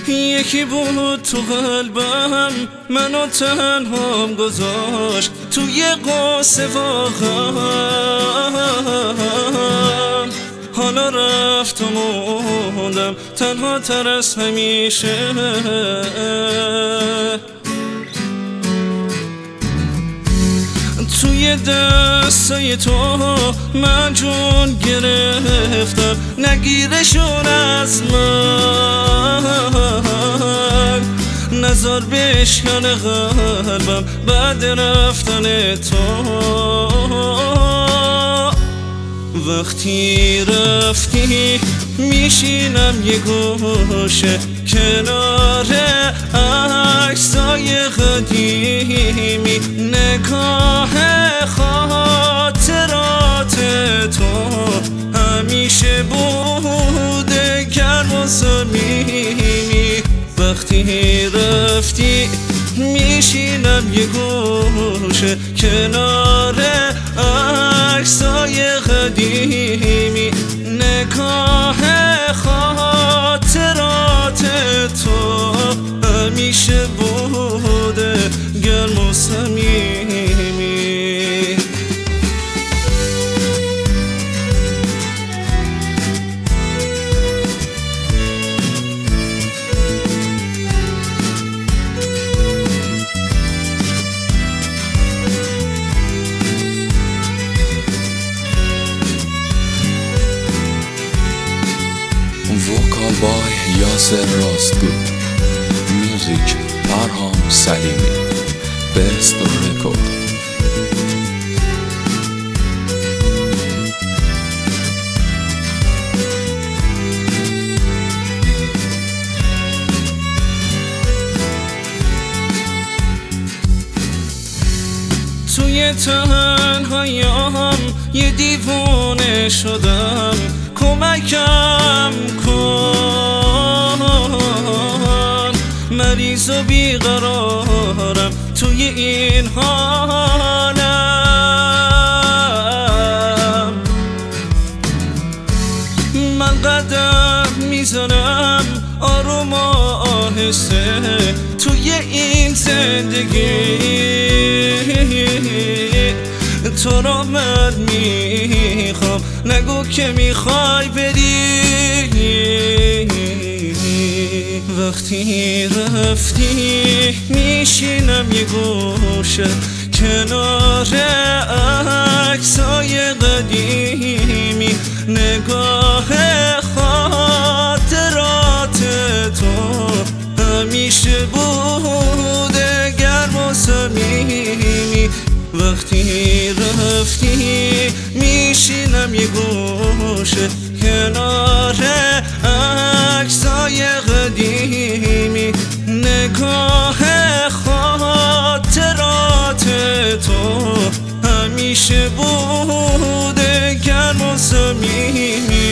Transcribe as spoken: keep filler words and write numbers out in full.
یکی بود تو قلبم، منو تنهام گذاشت توی قصه واقعم. حالا رفت و موندم تنها تر از همیشه. توی دستای تو من جون گرفتم، نگیرشون از من، نزار بشکن قلبم بعد رفتن تو. وقتی رفتی میشینم یه گوشه کنار عکسای قدیمی، نگاه خاطرات تو همیشه بوده گرم و صمیمی. وقتی رفتی میشینم یه گوشه کنار عکسای قدیمی، نگاه خاطرات تو همیشه بوده گرم و صمیمی. Vocal by Yasser Rastgoo, Music Parham Salimi, Best Record. توی تنهایی‌ام یه دیوونه شدم، کمکم کن، مریض و بیقرارم توی این حالم. من قدم میزنم آروم و آهسته توی این زندگی، تو را من میخوام نگو که میخوای بری. وقتی رفتی میشینم یه گوشه کنار عکسای قدیمی، نگاه خاطرات تو همیشه بوده گرم و صمیمی. وقتی رفتی میشینم یه گوشه کنار عکسای قدیمی، نگاه خاطرات تو همیشه بوده گرم و صمیمی.